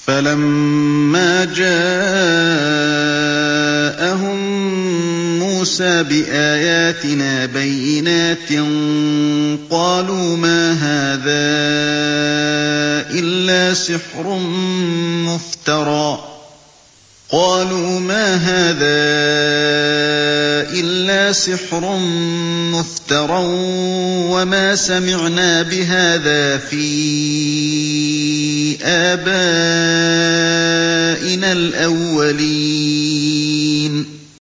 فَلَمَّا جَاءَهُم مُّوسَىٰ بِآيَاتِنَا بَيِّنَاتٍ قَالُوا مَا هَٰذَا إِلَّا سِحْرٌ مُّفْتَرًى وَمَا سَمِعْنَا بِهَٰذَا فِي آبَائِنَا الْأَوَّلِينَ